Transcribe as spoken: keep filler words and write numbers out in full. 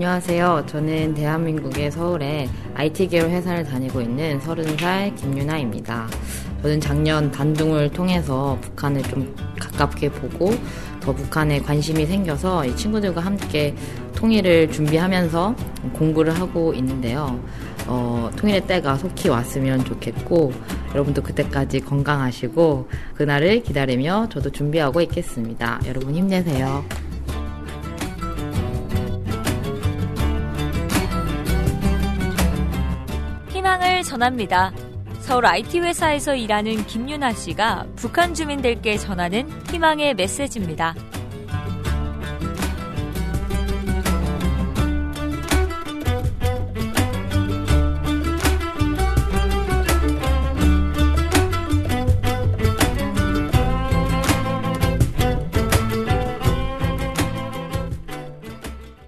안녕하세요. 저는 대한민국의 서울에 아이티 계열 회사를 다니고 있는 서른 살 김유나입니다. 저는 작년 단둥을 통해서 북한을 좀 가깝게 보고 더 북한에 관심이 생겨서 이 친구들과 함께 통일을 준비하면서 공부를 하고 있는데요. 어, 통일의 때가 속히 왔으면 좋겠고 여러분도 그때까지 건강하시고 그날을 기다리며 저도 준비하고 있겠습니다. 여러분 힘내세요. 희망을 전합니다. 서울 아이티 회사에서 일하는 김유나 씨가 북한 주민들께 전하는 희망의 메시지입니다.